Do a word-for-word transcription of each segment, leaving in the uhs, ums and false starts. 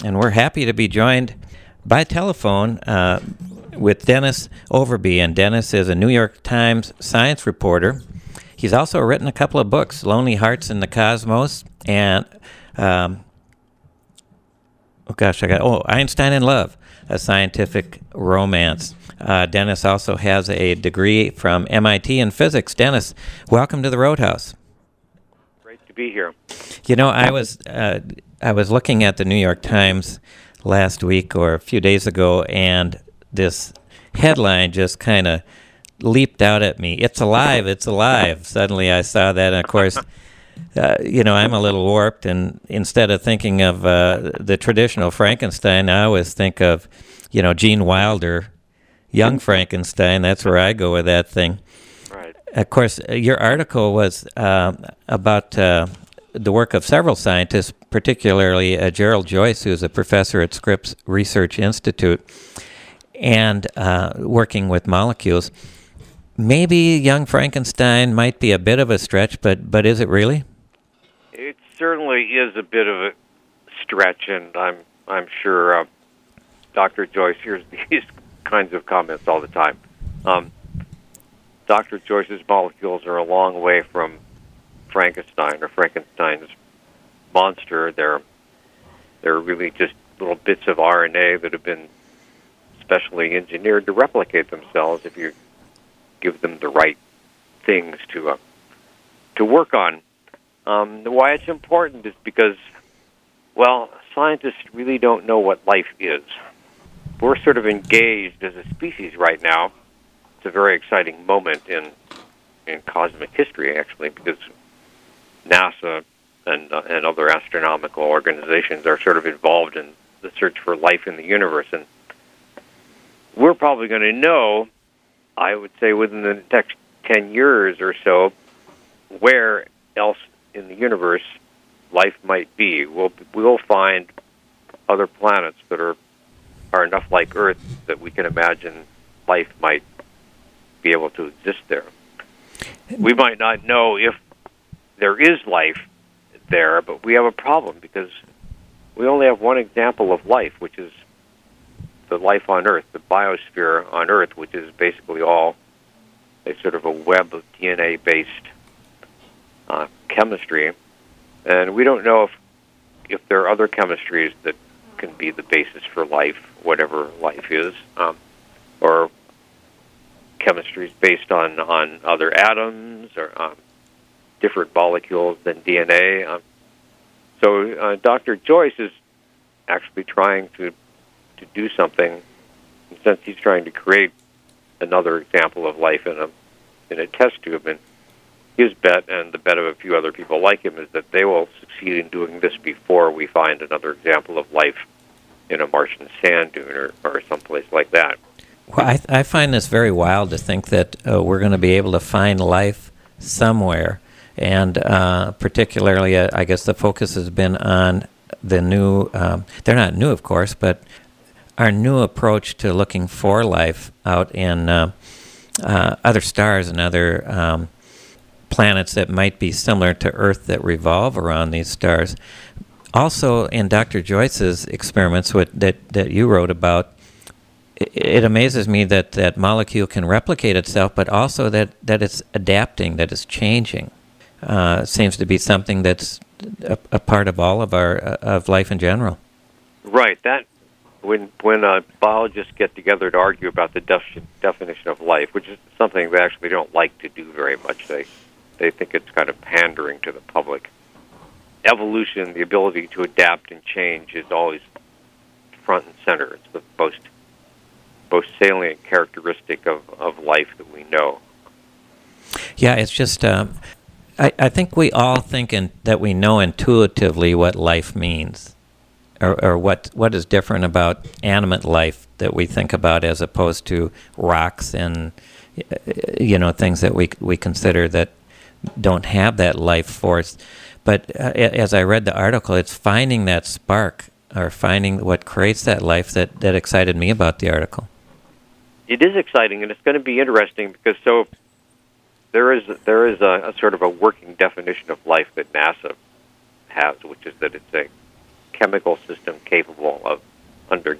and we're happy to be joined by telephone uh, with Dennis Overby. And Dennis is a New York Times science reporter. He's also written a couple of books, Lonely Hearts in the Cosmos, and, um, oh gosh, I got, oh, Einstein in Love, a scientific romance. Uh, Dennis also has a degree from M I T in physics. Dennis, welcome to the Roadhouse. Great to be here. You know, I was uh, I was looking at the New York Times last week or a few days ago, and this headline just kind of leaped out at me. It's alive, it's alive. Suddenly I saw that, and of course, uh, you know, I'm a little warped, and instead of thinking of uh, the traditional Frankenstein, I always think of, you know, Gene Wilder, Young Frankenstein. That's where I go with that thing. Right. Of course, your article was uh, about uh, the work of several scientists, particularly uh, Gerald Joyce, who's a professor at Scripps Research Institute, and uh, working with molecules. Maybe Young Frankenstein might be a bit of a stretch, but but is it really? It certainly is a bit of a stretch, and I'm I'm sure uh, Doctor Joyce hears these kinds of comments all the time. Um, Doctor Joyce's molecules are a long way from Frankenstein or Frankenstein's monster. They're they're really just little bits of R N A that have been specially engineered to replicate themselves if you give them the right things to uh, to work on. Um, why it's important is because, well, scientists really don't know what life is. We're sort of engaged as a species right now. It's a very exciting moment in in cosmic history, actually, because NASA and uh, and other astronomical organizations are sort of involved in the search for life in the universe, and we're probably going to know, I would say within the next ten years or so, where else in the universe life might be. We'll we'll find other planets that are are enough like Earth that we can imagine life might be able to exist there. We might not know if there is life there, but we have a problem because we only have one example of life, which is the life on Earth, the biosphere on Earth, which is basically all a sort of a web of D N A-based uh, chemistry. And we don't know if if there are other chemistries that can be the basis for life, whatever life is, um, or chemistries based on, on other atoms or um, different molecules than D N A. Um, so uh, Doctor Joyce is actually trying to to do something, in a sense he's trying to create another example of life in a in a test tube. And his bet, and the bet of a few other people like him, is that they will succeed in doing this before we find another example of life in a Martian sand dune or, or someplace like that. Well, I, I find this very wild to think that uh, we're going to be able to find life somewhere. And uh, particularly, uh, I guess the focus has been on the new, um, they're not new, of course, but our new approach to looking for life out in uh, uh, other stars and other um, planets that might be similar to Earth that revolve around these stars. Also, in Doctor Joyce's experiments with, that, that you wrote about, it, it amazes me that that molecule can replicate itself, but also that, that it's adapting, that it's changing. Uh, seems to be something that's a, a part of all of our uh, of life in general. Right. That when when uh, biologists get together to argue about the def- definition of life, which is something they actually don't like to do very much, they they think it's kind of pandering to the public. Evolution, the ability to adapt and change, is always front and center. It's the most most salient characteristic of, of life that we know. Yeah, it's just. Um, I, I think we all think in, that we know intuitively what life means, or, or what what is different about animate life that we think about as opposed to rocks and you know things that we we consider that don't have that life force. But uh, as I read the article, it's finding that spark or finding what creates that life that, that excited me about the article. It is exciting, and it's going to be interesting because so. There is there is a, a sort of a working definition of life that NASA has, which is that it's a chemical system capable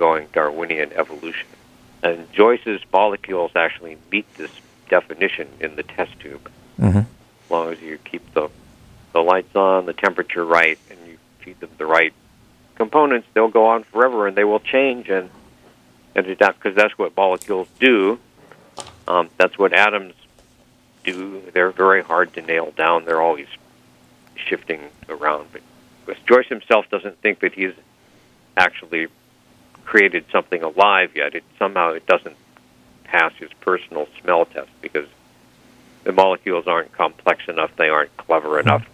ongoing Darwinian evolution. And Joyce's molecules actually meet this definition in the test tube. Mm-hmm. As long as you keep the, the lights on, the temperature right, and you feed them the right components, they'll go on forever, and they will change and and adapt, because that's what molecules do. Um, that's what atoms do. They're very hard to nail down. They're always shifting around. But, but Joyce himself doesn't think that he's actually created something alive yet. It somehow it doesn't pass his personal smell test because the molecules aren't complex enough. They aren't clever enough.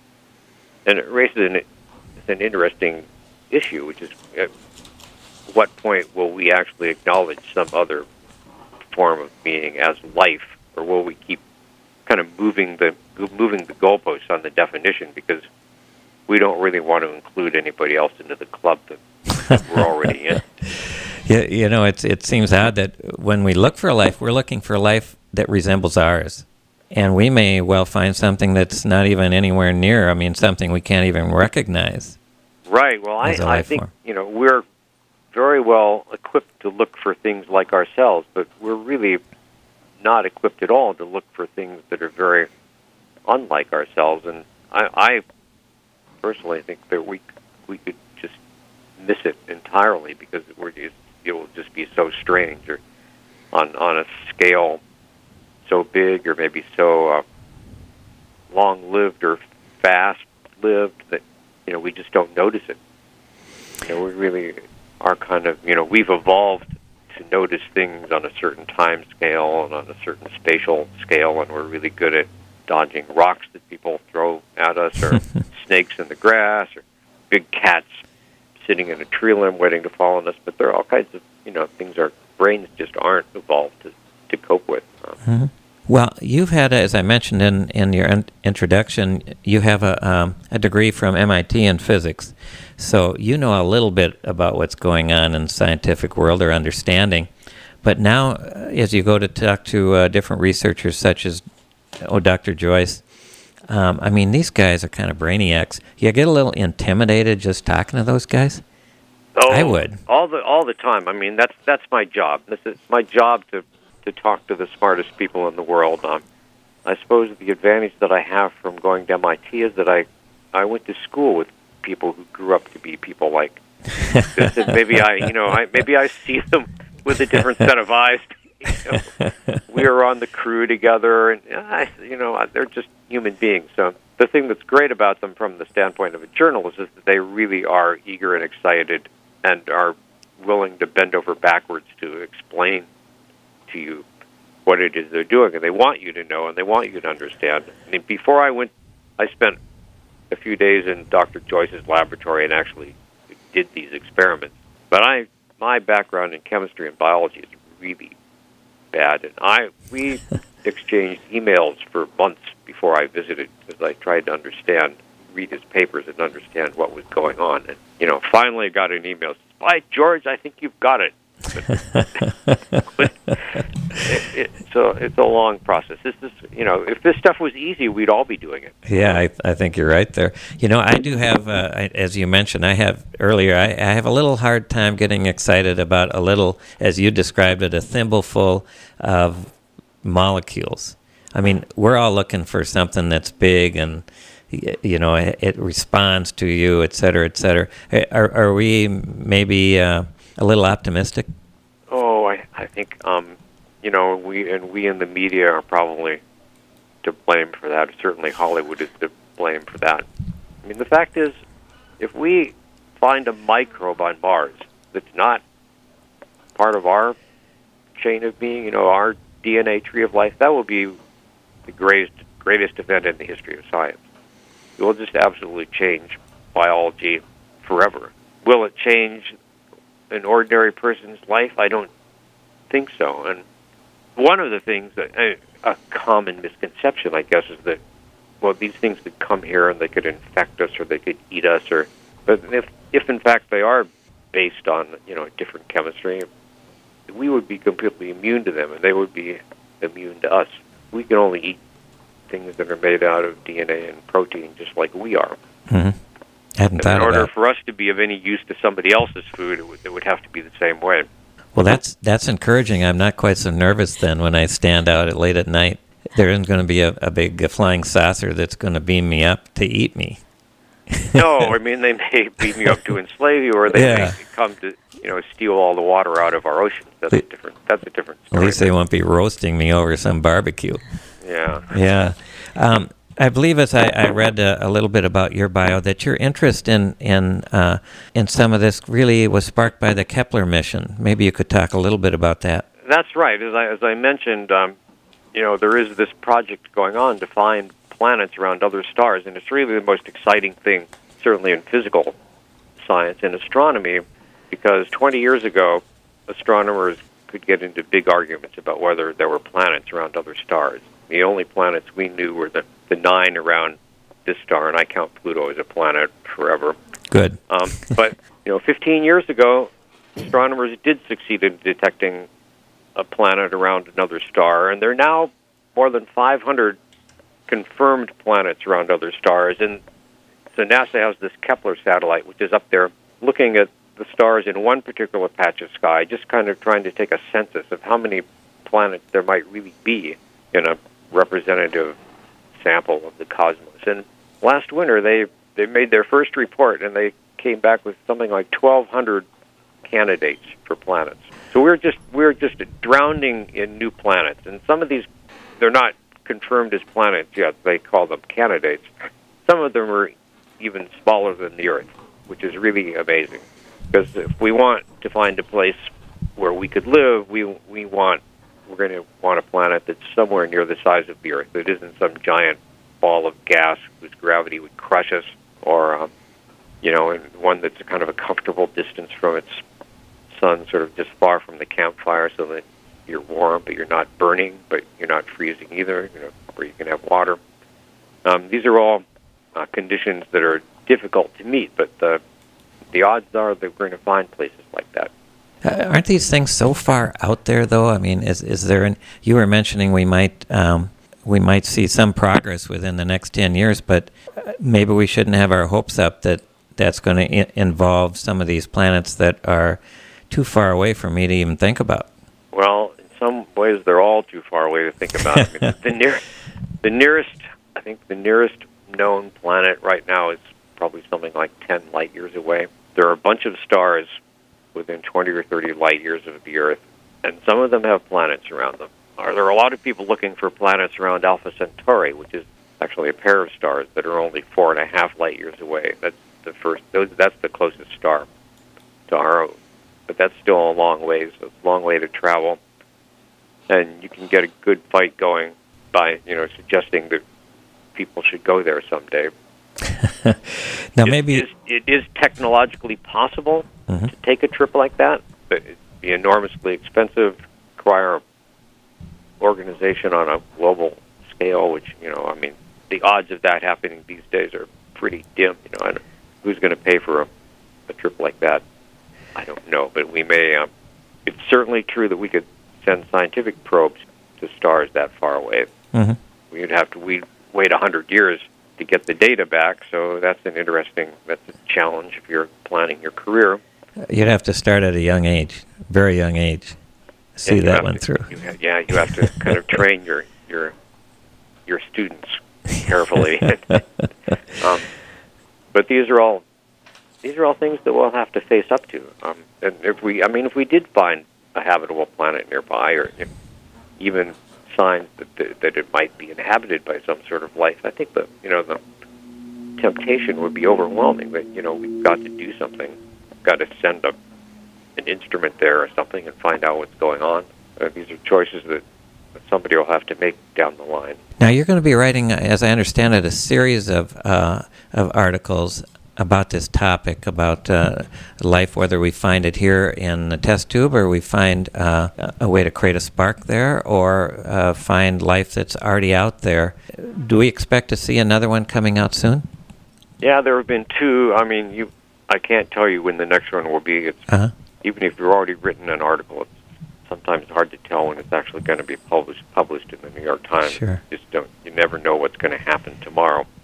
And it raises an, an interesting issue, which is at what point will we actually acknowledge some other form of being as life, or will we keep kind of moving the moving the goalposts on the definition because we don't really want to include anybody else into the club that, that we're already in? Yeah, you know, it's it seems odd that when we look for life, we're looking for life that resembles ours. And we may well find something that's not even anywhere near, I mean, something we can't even recognize. Right. Well, I, I think, form. you know, we're very well equipped to look for things like ourselves, but we're really not equipped at all to look for things that are very unlike ourselves. And I, I personally think that we we could just miss it entirely because we're just, it will just be so strange, or on on a scale so big, or maybe so uh, long-lived or fast-lived that, you know, we just don't notice it. You know, we really are kind of, you know, we've evolved to notice things on a certain time scale and on a certain spatial scale, and we're really good at dodging rocks that people throw at us, or snakes in the grass, or big cats sitting in a tree limb waiting to fall on us. But there are all kinds of, you know, things our brains just aren't evolved to, to cope with. Mm-hmm. Well, you've had, as I mentioned in, in your in- introduction, you have a, um, a degree from M I T in physics. So you know a little bit about what's going on in the scientific world, or understanding. But now, uh, as you go to talk to uh, different researchers such as oh, Doctor Joyce, um, I mean, these guys are kind of brainiacs. You get a little intimidated just talking to those guys? Oh, I would. All the all the time. I mean, that's that's my job. This is my job to to talk to the smartest people in the world. Um, I suppose the advantage that I have from going to M I T is that I, I went to school with people who grew up to be people like. maybe I, you know, I maybe I see them with a different set of eyes. You know, we were on the crew together, and I, you know, they're just human beings. So the thing that's great about them from the standpoint of a journalist is that they really are eager and excited, and are willing to bend over backwards to explain to you what it is they're doing, and they want you to know, and they want you to understand. I mean, before I went, I spent a few days in Doctor Joyce's laboratory and actually did these experiments. But I, my background in chemistry and biology is really bad, and I we exchanged emails for months before I visited because I tried to understand, read his papers, and understand what was going on. And you know, finally, I got an email. By George, I think you've got it. it, it, so it's a long process. This is, you know, if this stuff was easy, we'd all be doing it. Yeah, I, I think you're right there. You know, I do have, uh, I, as you mentioned, I have earlier, I, I have a little hard time getting excited about a little, as you described it, a thimbleful of molecules. I mean, we're all looking for something that's big and, you know, it, it responds to you, et cetera, et cetera. Are, are we maybe uh, a little optimistic? Oh, I, I think, um, you know, we and we in the media are probably to blame for that. Certainly Hollywood is to blame for that. I mean, the fact is, if we find a microbe on Mars that's not part of our chain of being, you know, our D N A tree of life, that will be the greatest, greatest event in the history of science. It will just absolutely change biology forever. Will it change an ordinary person's life? I don't think so. And one of the things that a, a common misconception, I guess, is that, well, these things could come here and they could infect us or they could eat us, or but if if in fact they are based on, you know, different chemistry, we would be completely immune to them and they would be immune to us. We can only eat things that are made out of D N A and protein just like we are. Mm-hmm. I hadn't And thought in of order that. for us to be of any use to somebody else's food, it would, it would have to be the same way. Well, that's that's encouraging. I'm not quite so nervous then when I stand out at late at night. There isn't going to be a, a big uh, flying saucer that's going to beam me up to eat me. No, I mean, they may beat me up to enslave you, or they Yeah. may come to, you know, steal all the water out of our oceans. That's a different. That's a different At story. least they won't be roasting me over some barbecue. Yeah. Yeah. Um, I believe as I, I read a, a little bit about your bio that your interest in in uh, in some of this really was sparked by the Kepler mission. Maybe you could talk a little bit about that. That's right. As I as I mentioned, um, you know, there is this project going on to find planets around other stars, and it's really the most exciting thing, certainly in physical science and astronomy, because twenty years ago, astronomers could get into big arguments about whether there were planets around other stars. The only planets we knew were the, the nine around this star, and I count Pluto as a planet forever. Good. Um, but, you know, fifteen years ago, astronomers did succeed in detecting a planet around another star, and there are now more than five hundred confirmed planets around other stars. And so NASA has this Kepler satellite, which is up there looking at the stars in one particular patch of sky, just kind of trying to take a census of how many planets there might really be in a representative sample of the cosmos. And last winter, they, they made their first report, and they came back with something like twelve hundred candidates for planets. So we're just we're just drowning in new planets, and some of these, they're not confirmed as planets yet. They call them candidates. Some of them are even smaller than the Earth, which is really amazing. Because if we want to find a place where we could live, we we want we're going to want a planet that's somewhere near the size of the Earth. That isn't some giant ball of gas whose gravity would crush us, or um, you know, and one that's kind of a comfortable distance from its sun, sort of just far from the campfire, so that you're warm, but you're not burning, but you're not freezing either. You know, where you can have water. Um, these are all uh, conditions that are difficult to meet, but the the odds are that we're going to find places like that. Uh, aren't these things so far out there, though? I mean, is is there? An, you were mentioning we might um, we might see some progress within the next ten years, but uh, maybe we shouldn't have our hopes up that that's going to I- involve some of these planets that are too far away for me to even think about. Well, in some ways, they're all too far away to think about. I mean, the near, the nearest, I think, the nearest known planet right now is probably something like ten light years away. There are a bunch of stars within twenty or thirty light years of the Earth, and some of them have planets around them. Are there are a lot of people looking for planets around Alpha Centauri, which is actually a pair of stars that are only four and a half light years away. That's the first. That's the closest star to our own, but that's still a long ways. It's a long way to travel, and you can get a good fight going by you know suggesting that people should go there someday. Now, it maybe is, it is technologically possible mm-hmm. to take a trip like that, but it'd be enormously expensive, require organization on a global scale, which, you know, I mean, the odds of that happening these days are pretty dim, you know, and who's going to pay for a, a trip like that? I don't know, but we may, um, it's certainly true that we could send scientific probes to stars that far away. Mm-hmm. We'd have to, we'd wait a hundred years to get the data back, so that's an interesting, that's a challenge if you're planning your career. You'd have to start at a young age, very young age, see that one to, through. You have, yeah, you have to kind of train your your your students carefully. um, but these are all these are all things that we'll have to face up to. Um, and if we, I mean, if we did find a habitable planet nearby, or if even signs that, that that it might be inhabited by some sort of life, I think the you know the temptation would be overwhelming. That you know we've got to do something, we've got to send a, an instrument there or something and find out what's going on. Uh, these are choices that, that somebody will have to make down the line. Now you're going to be writing, as I understand it, a series of uh, of articles about this topic, about uh, life, whether we find it here in the test tube or we find uh, a way to create a spark there, or uh, find life that's already out there. Do we expect to see another one coming out soon? Yeah, there have been two. I mean, you, I can't tell you when the next one will be. It's uh-huh. Even if you've already written an article, it's sometimes hard to tell when it's actually going to be published published in the New York Times. Sure. You just don't. You never know what's going to happen tomorrow.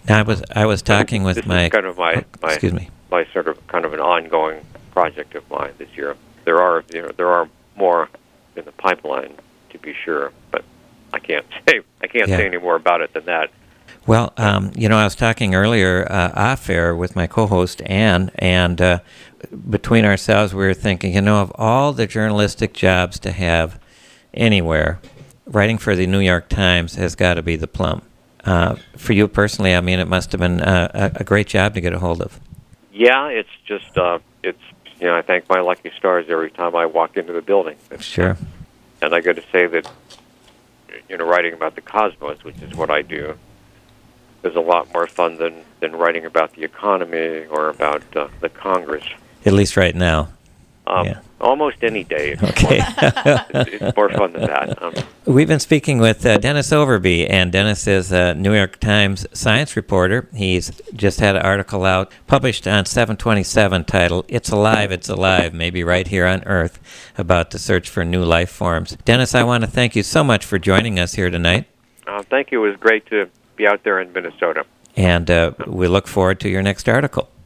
I was I was talking with this my is kind of my, my excuse me. my sort of kind of an ongoing project of mine this year. There are you know there are more in the pipeline, to be sure, but I can't say I can't Yeah. say any more about it than that. Well, um, you know, I was talking earlier uh, off air with my co-host Ann, and uh, between ourselves, we were thinking, you know, of all the journalistic jobs to have anywhere, writing for the New York Times has got to be the plum. Uh, for you personally, I mean, it must have been uh, a, a great job to get a hold of. Yeah, it's just uh, it's you know I thank my lucky stars every time I walk into the building. Sure. And I got to say that you know writing about the cosmos, which is what I do, is a lot more fun than, than writing about the economy or about uh, the Congress. At least right now. Um, Yeah. Almost any day. It's Okay. more, it's, it's more fun than that. Um, We've been speaking with uh, Dennis Overby, and Dennis is a New York Times science reporter. He's just had an article out, published on seven twenty-seven, titled, It's Alive, It's Alive, Maybe Right Here on Earth, about the search for new life forms. Dennis, I want to thank you so much for joining us here tonight. uh, thank you. It was great to be out there in Minnesota. And uh, we look forward to your next article.